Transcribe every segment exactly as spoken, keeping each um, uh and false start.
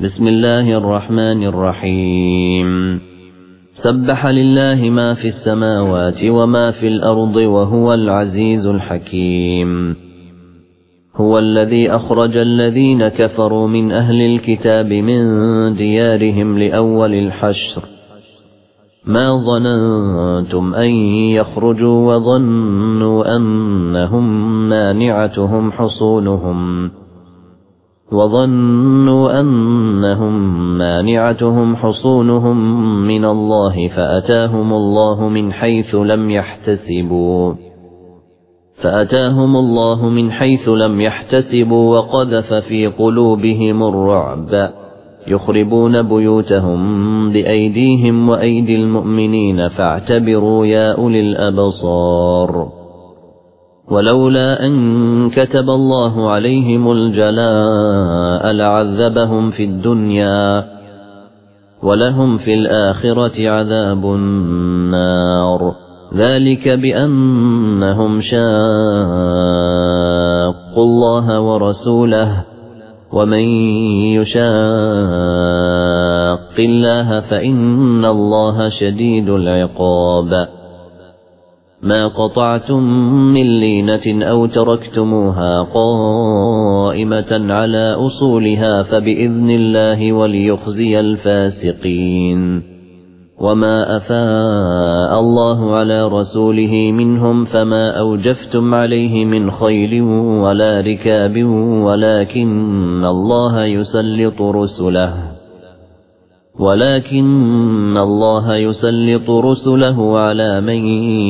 بسم الله الرحمن الرحيم سبح لله ما في السماوات وما في الأرض وهو العزيز الحكيم هو الذي أخرج الذين كفروا من أهل الكتاب من ديارهم لأول الحشر ما ظننتم أن يخرجوا وظنوا أنهم مانعتهم حصونهم وظنوا أنهم مانعتهم حصونهم من الله فأتاهم الله من حيث لم يحتسبوا فأتاهم الله من حيث لم يحتسبوا وقذف في قلوبهم الرعب يخربون بيوتهم بأيديهم وأيدي المؤمنين فاعتبروا يا أولي الأبصار ولولا أن كتب الله عليهم الجلاء لعذبهم في الدنيا ولهم في الآخرة عذاب النار ذلك بأنهم شاقوا الله ورسوله ومن يشاق الله فإن الله شديد العقاب ما قطعتم من لينة أو تركتموها قائمة على أصولها فبإذن الله وليخزي الفاسقين وما أفاء الله على رسوله منهم فما أوجفتم عليه من خيل ولا ركاب ولكن الله يسلط رسله ولكن الله يسلط رسله على من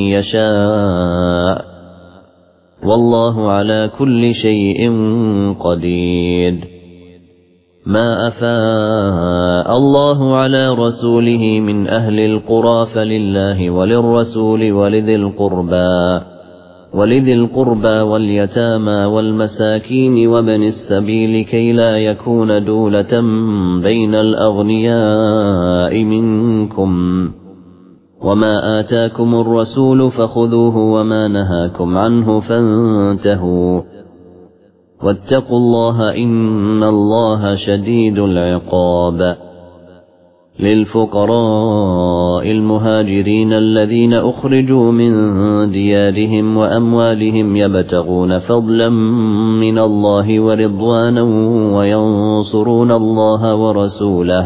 يشاء والله على كل شيء قدير ما أفاء الله على رسوله من أهل القرى فلله وللرسول ولذي القربى ولذي القربى واليتامى والمساكين وابن السبيل كي لا يكون دولة بين الأغنياء منكم وما آتاكم الرسول فخذوه وما نهاكم عنه فانتهوا واتقوا الله إن الله شديد العقاب للفقراء المهاجرين الذين أخرجوا من ديارهم وأموالهم يبتغون فضلا من الله ورضوانا وينصرون الله ورسوله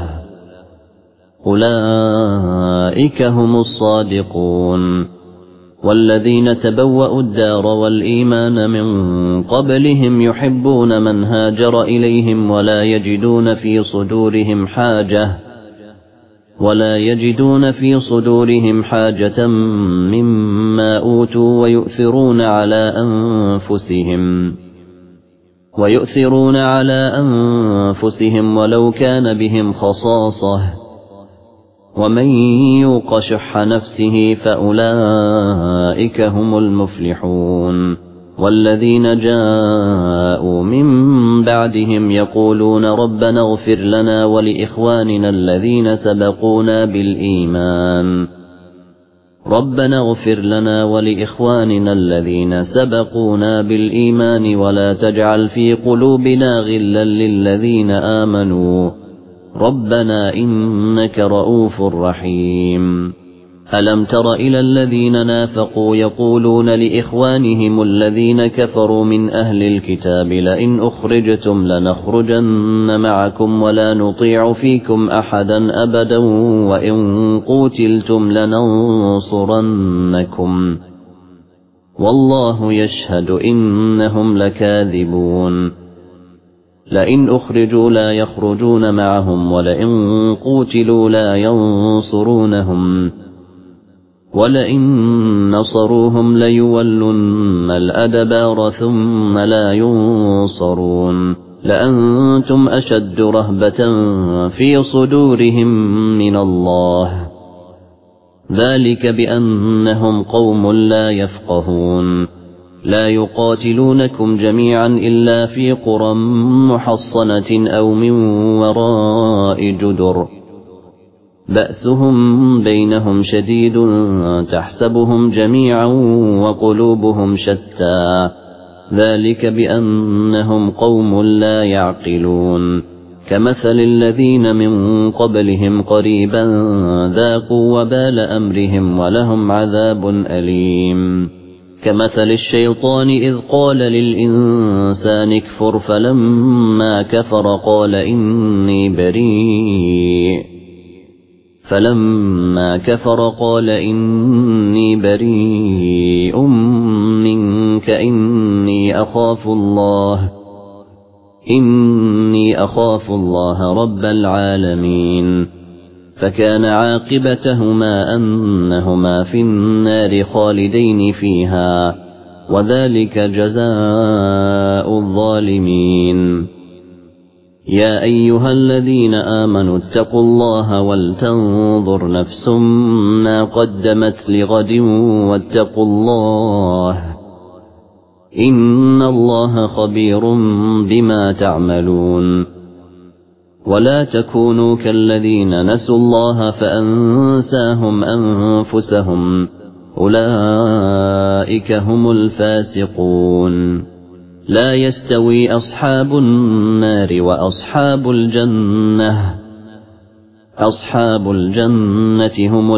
أولئك هم الصادقون والذين تبوأوا الدار والإيمان من قبلهم يحبون من هاجر إليهم ولا يجدون في صدورهم حاجة ولا يجدون في صدورهم حاجة مما أوتوا ويؤثرون على أنفسهم ويؤثرون على أنفسهم ولو كان بهم خصاصة ومن يوق شح نفسه فأولئك هم المفلحون والذين جاءوا من بعدهم يقولون ربنا اغفر لنا ولإخواننا الذين سبقونا بالإيمان ربنا اغفر لنا ولإخواننا الذين سبقونا بالإيمان ولا تجعل في قلوبنا غلا للذين آمنوا ربنا إنك رؤوف رحيم ألم تر إلى الذين نافقوا يقولون لإخوانهم الذين كفروا من أهل الكتاب لئن أخرجتم لنخرجن معكم ولا نطيع فيكم أحدا أبدا وإن قوتلتم لننصرنكم والله يشهد إنهم لكاذبون لئن أخرجوا لا يخرجون معهم ولئن قوتلوا لا ينصرونهم ولئن نصروهم ليولن الأدبار ثم لا ينصرون لأنتم أشد رهبة في صدورهم من الله ذلك بأنهم قوم لا يفقهون لا يقاتلونكم جميعا إلا في قرى محصنة أو من وراء جدر بأسهم بينهم شديد تحسبهم جميعا وقلوبهم شتى ذلك بأنهم قوم لا يعقلون كمثل الذين من قبلهم قريبا ذاقوا وبال أمرهم ولهم عذاب أليم كمثل الشيطان إذ قال للإنسان اكفر فلما كفر قال إني بريء فلما كفر قال إني بريء منك إني أخاف الله إني أخاف الله رب العالمين فكان عاقبتهما أنهما في النار خالدين فيها وذلك جزاء الظالمين يا أيها الذين آمنوا اتقوا الله ولتنظر نفس ما قدمت لغد واتقوا الله إن الله خبير بما تعملون ولا تكونوا كالذين نسوا الله فأنساهم أنفسهم أولئك هم الفاسقون لا يستوي أصحاب النار وأصحاب الجنة أصحاب الجنة هم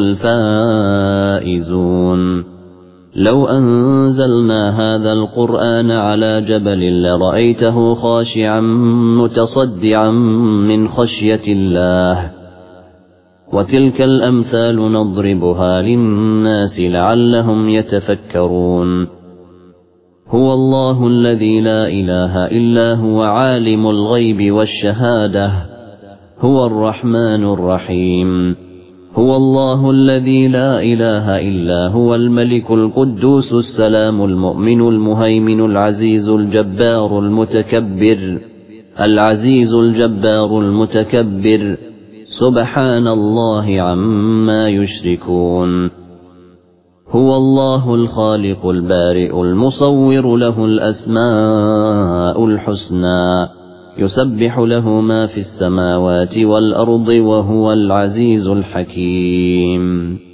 الفائزون لو أنزلنا هذا القرآن على جبل لرأيته خاشعا متصدعا من خشية الله وتلك الأمثال نضربها للناس لعلهم يتفكرون هو الله الذي لا إله إلا هو عالم الغيب والشهادة هو الرحمن الرحيم هو الله الذي لا إله إلا هو الملك القدوس السلام المؤمن المهيمن العزيز الجبار المتكبر العزيز الجبار المتكبر سبحان الله عما يشركون هو الله الخالق البارئ المصور له الأسماء الحسنى يسبح له ما في السماوات والأرض وهو العزيز الحكيم